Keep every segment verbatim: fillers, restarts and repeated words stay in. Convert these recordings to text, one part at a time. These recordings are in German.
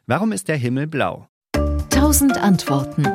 Warum ist der Himmel blau? Tausend Antworten.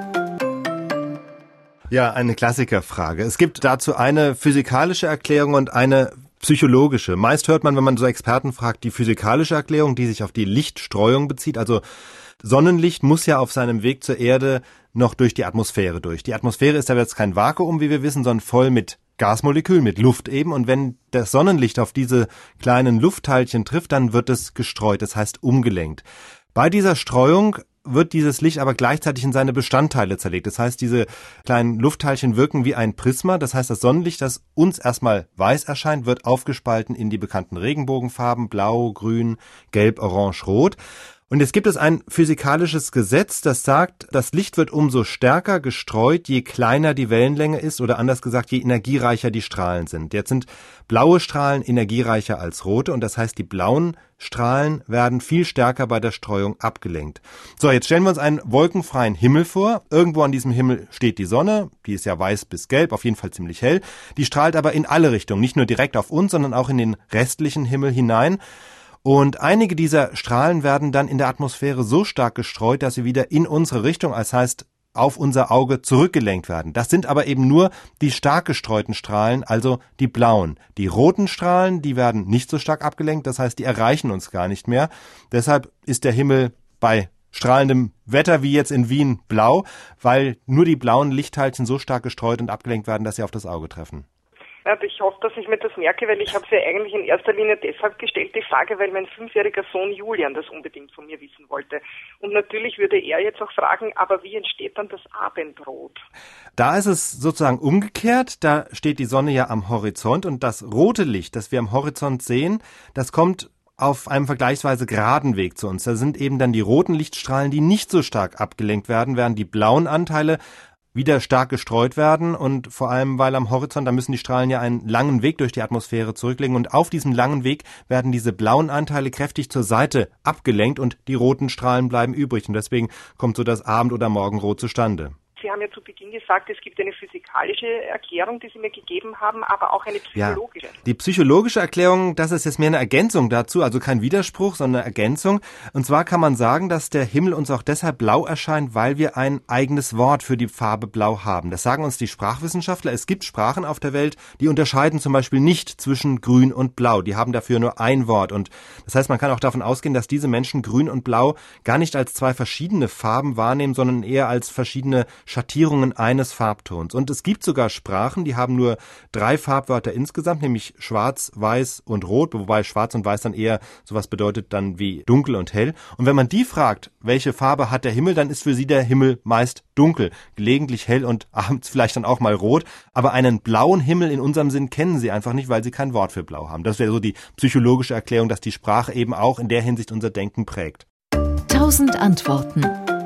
Ja, eine Klassikerfrage. Es gibt dazu eine physikalische Erklärung und eine psychologische. Meist hört man, wenn man so Experten fragt, die physikalische Erklärung, die sich auf die Lichtstreuung bezieht. Also Sonnenlicht muss ja auf seinem Weg zur Erde noch durch die Atmosphäre durch. Die Atmosphäre ist aber jetzt kein Vakuum, wie wir wissen, sondern voll mit Gasmolekülen, mit Luft eben. Und wenn das Sonnenlicht auf diese kleinen Luftteilchen trifft, dann wird es gestreut, das heißt umgelenkt. Bei dieser Streuung wird dieses Licht aber gleichzeitig in seine Bestandteile zerlegt. Das heißt, diese kleinen Luftteilchen wirken wie ein Prisma. Das heißt, das Sonnenlicht, das uns erstmal weiß erscheint, wird aufgespalten in die bekannten Regenbogenfarben, blau, grün, gelb, orange, rot. Und jetzt gibt es ein physikalisches Gesetz, das sagt, das Licht wird umso stärker gestreut, je kleiner die Wellenlänge ist oder anders gesagt, je energiereicher die Strahlen sind. Jetzt sind blaue Strahlen energiereicher als rote und das heißt, die blauen Strahlen werden viel stärker bei der Streuung abgelenkt. So, jetzt stellen wir uns einen wolkenfreien Himmel vor. Irgendwo an diesem Himmel steht die Sonne, die ist ja weiß bis gelb, auf jeden Fall ziemlich hell. Die strahlt aber in alle Richtungen, nicht nur direkt auf uns, sondern auch in den restlichen Himmel hinein. Und einige dieser Strahlen werden dann in der Atmosphäre so stark gestreut, dass sie wieder in unsere Richtung, das heißt auf unser Auge zurückgelenkt werden. Das sind aber eben nur die stark gestreuten Strahlen, also die blauen. Die roten Strahlen, die werden nicht so stark abgelenkt, das heißt, die erreichen uns gar nicht mehr. Deshalb ist der Himmel bei strahlendem Wetter wie jetzt in Wien blau, weil nur die blauen Lichtteilchen so stark gestreut und abgelenkt werden, dass sie auf das Auge treffen. Ich hoffe, dass ich mir das merke, weil ich habe sie eigentlich in erster Linie deshalb gestellt, die Frage, weil mein fünfjähriger Sohn Julian das unbedingt von mir wissen wollte. Und natürlich würde er jetzt auch fragen, aber wie entsteht dann das Abendrot? Da ist es sozusagen umgekehrt, da steht die Sonne ja am Horizont und das rote Licht, das wir am Horizont sehen, das kommt auf einem vergleichsweise geraden Weg zu uns. Da sind eben dann die roten Lichtstrahlen, die nicht so stark abgelenkt werden, während die blauen Anteile wieder stark gestreut werden und vor allem, weil am Horizont, da müssen die Strahlen ja einen langen Weg durch die Atmosphäre zurücklegen und auf diesem langen Weg werden diese blauen Anteile kräftig zur Seite abgelenkt und die roten Strahlen bleiben übrig und deswegen kommt so das Abend- oder Morgenrot zustande. Sie haben ja zu Beginn gesagt, es gibt eine physikalische Erklärung, die Sie mir gegeben haben, aber auch eine psychologische. Ja, die psychologische Erklärung, das ist jetzt mehr eine Ergänzung dazu, also kein Widerspruch, sondern eine Ergänzung. Und zwar kann man sagen, dass der Himmel uns auch deshalb blau erscheint, weil wir ein eigenes Wort für die Farbe blau haben. Das sagen uns die Sprachwissenschaftler. Es gibt Sprachen auf der Welt, die unterscheiden zum Beispiel nicht zwischen grün und blau. Die haben dafür nur ein Wort. Und das heißt, man kann auch davon ausgehen, dass diese Menschen grün und blau gar nicht als zwei verschiedene Farben wahrnehmen, sondern eher als verschiedene Schattierungen eines Farbtons. Und es gibt sogar Sprachen, die haben nur drei Farbwörter insgesamt, nämlich schwarz, weiß und rot, wobei schwarz und weiß dann eher sowas bedeutet dann wie dunkel und hell. Und wenn man die fragt, welche Farbe hat der Himmel, dann ist für sie der Himmel meist dunkel, gelegentlich hell und abends vielleicht dann auch mal rot. Aber einen blauen Himmel in unserem Sinn kennen sie einfach nicht, weil sie kein Wort für blau haben. Das wäre so die psychologische Erklärung, dass die Sprache eben auch in der Hinsicht unser Denken prägt. Tausend Antworten.